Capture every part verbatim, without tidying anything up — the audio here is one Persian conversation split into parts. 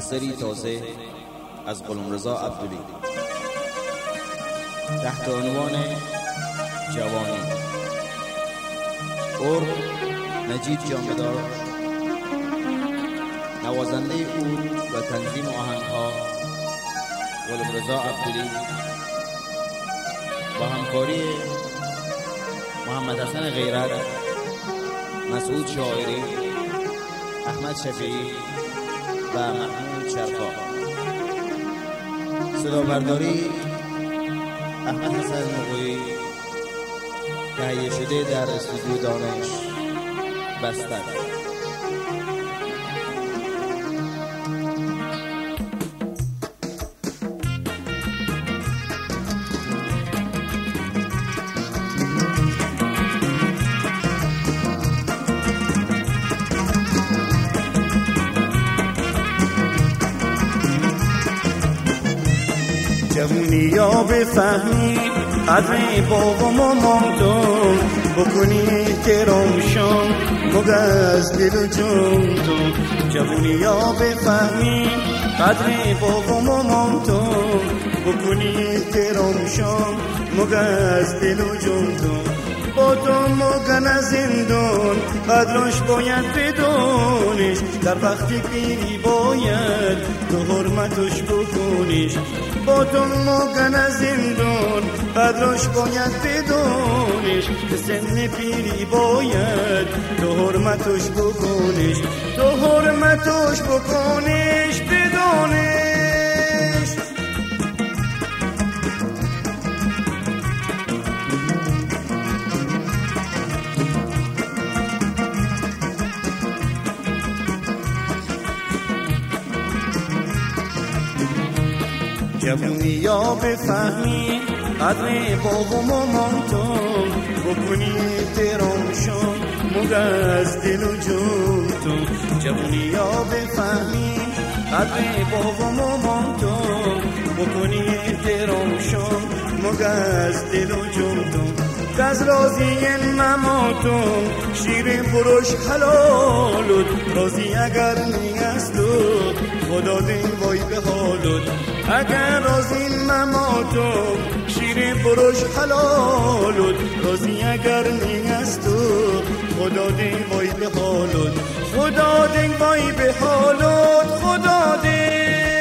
اثری تازه از غلامرضا عبدلی تحت عنوان جوانی. اور نجیب جامدار، نوازنده او و تنظیم آهنگها غلامرضا عبدلی با همکاری محمد حسن غیرت، مسعود شاعری، احمد شفیعی و محمود شرفا. صدا برداری احمد حسن نقویی، تهیه شده در استودیو دانش بستر. جوونی یا بفهمی قدر بابا مامان تو، بکنی احترامشون موقع از دل و جون تو. جوونی یا بفهمی قدر بابا مامان تو، بکنی احترامشون موقع از دل و جون تو. با تو موقع نزندون قدرش باید بدونش، در وقتی پیری باید تو حرمتش بکنیش. با تو موقع نزندون قدرش باید بدونش، که سن پیری باید تو حرمتش بکنیش. تو حرمتش بکنیش بدونش. جوونی یا بفهمی قدر بابا مامان تو، بکنی احترامشون موقع از دل و جون تو. جوونی یا بفهمی قدر بابا مامان تو، بکنی احترامشون موقع از دل و جون تو. از راضی مماتون شیر بروش حلالود، راضی اگر نیستود خدا دین وای به حالود. اگر راضی مماتون شیر بروش حلالود، راضی اگر نیستود خدا دین وای به حالود. خدا دین وای به حالود. خدا دین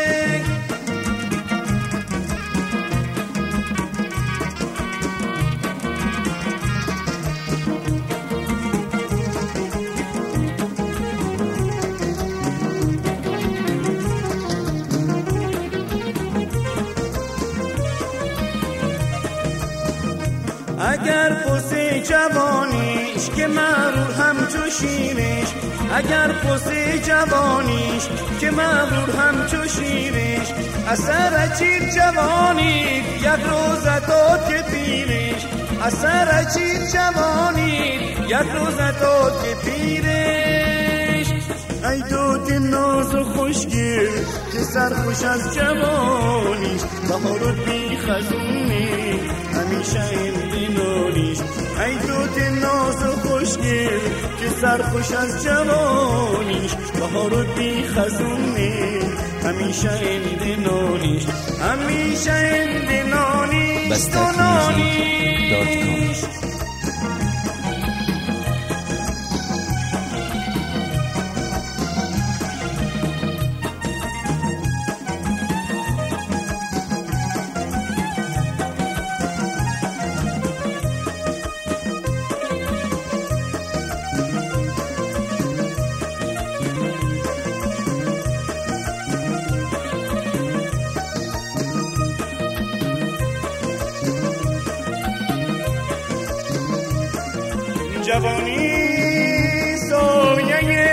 اگر پس جوانیش که مغرور هم تو شیرش، اگر پس جوانیش که مغرور هم تو شیرش، اثر چیر جوانی یک روز داد که پیرش، اثر چیر جوانی یک روز داد که پیرش. ای دود ناز و خوشگل که سرخوش از جوانیش، بهارت بی خزونی همیشه این دینونیش. ای دود ناز و خوشگل که سرخوش از جوانیش، بهارت بی خزونی همیشه این دینونیش. همیشه این دینونیش. بستک میوزیک دات کام. جوانی سایه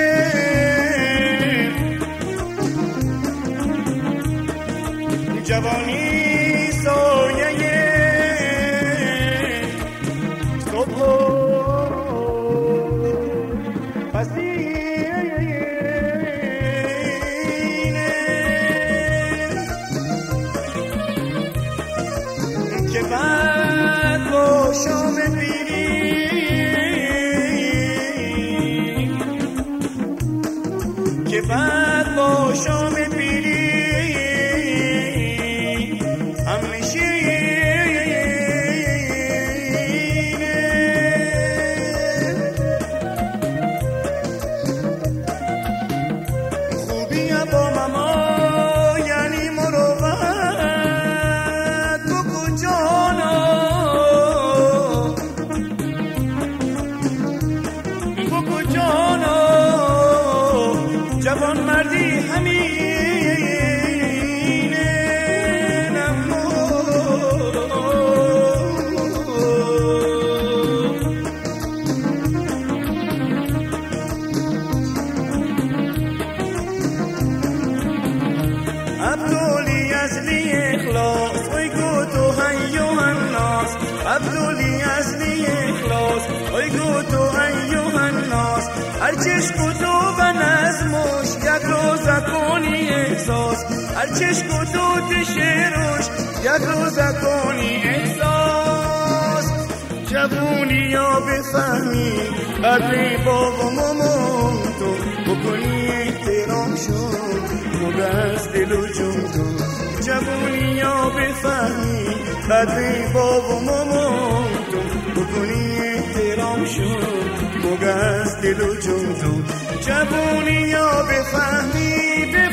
جوانی سایه صبح پسینه که بعد با شام که بعد با شام هر چشم و دود شعرش یک روز کنی احساس جوونی یا بفهمی قدر بابا مامان تو بکنی احترامشون موقع از دل و جون تو جوونی یا بفهمی قدر بابا مامان تو بکنی احترامشون موقع از دل و جون تو جوونی یا بفهمی